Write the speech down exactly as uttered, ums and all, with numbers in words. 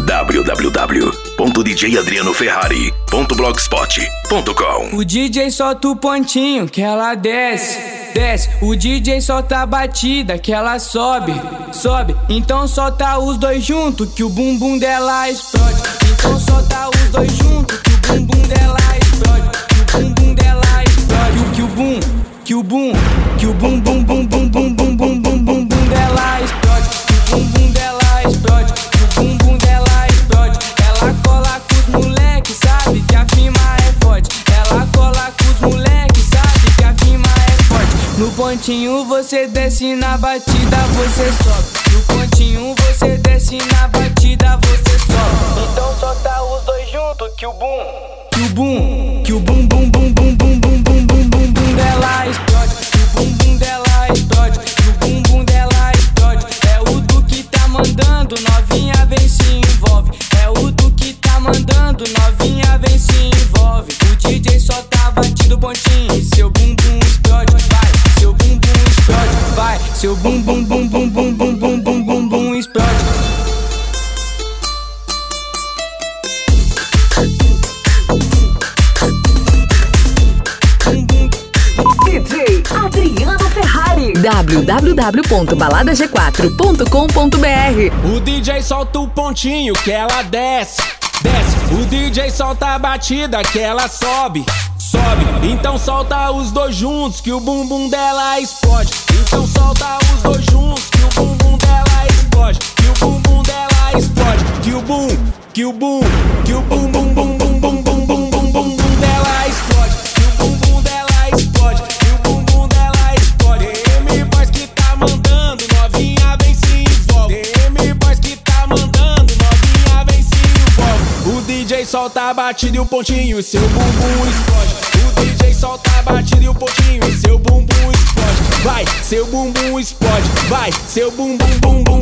w w w ponto d j adriano ferrari ponto blogspot ponto com. O D J solta o pontinho que ela desce, desce. O D J solta a batida que ela sobe, sobe. Então solta os dois juntos que o bumbum dela explode. Então solta os dois juntos que o bumbum dela explode. Que o bumbum dela explode. Que o bum, que o bum, que o bum bum bum bum bum bum bum bum bum bum dela explode. Que o bumbum dela explode. Que o bumbum dela explode. Ela cola com os moleque, sabe que a firma é forte. Ela cola com os moleque, sabe que a firma é forte. No pontinho você desce, na batida você sobe. No pontinho você desce, na batida você sobe. Então solta os dois juntos que o bum, que o bum, que o bum bum bum bum bum bum bum bum bum bum dela explode. Que o bumbum dela explode. Que o bumbum dela explode. É o do que tá mandando, novinha vem se envolve. É o do que tá mandando, novinha vem se envolve. O D J solta a batida do pontinho, seu bumbum explode, vai. Seu bumbum explode, vai. Seu bum bum bum bum bum bum bum bum bum bum explode. D J Adriano Ferrari. w w w ponto balada g quatro ponto com ponto b r. O D J solta o pontinho que ela desce, desce. O D J solta a batida que ela sobe, sobe. Então solta os dois juntos que o bumbum dela explode. Então solta os dois juntos que o bumbum dela explode. Que o bumbum dela explode. Que o bum, que o bum, que o bum bum bum bum bum bum bum bum bum bum dela explode. Que o bumbum dela explode. Que o bumbum dela explode. D M Boys que tá mandando, novinha vem se envolve. D M Boys que tá mandando, novinha vem se envolve. O D J solta a batida e o pontinho, seu bumbum explode. O D J solta a batida e o pontinho, seu bumbum explode. Vai, seu bumbum explode. Vai, seu bumbum bum bum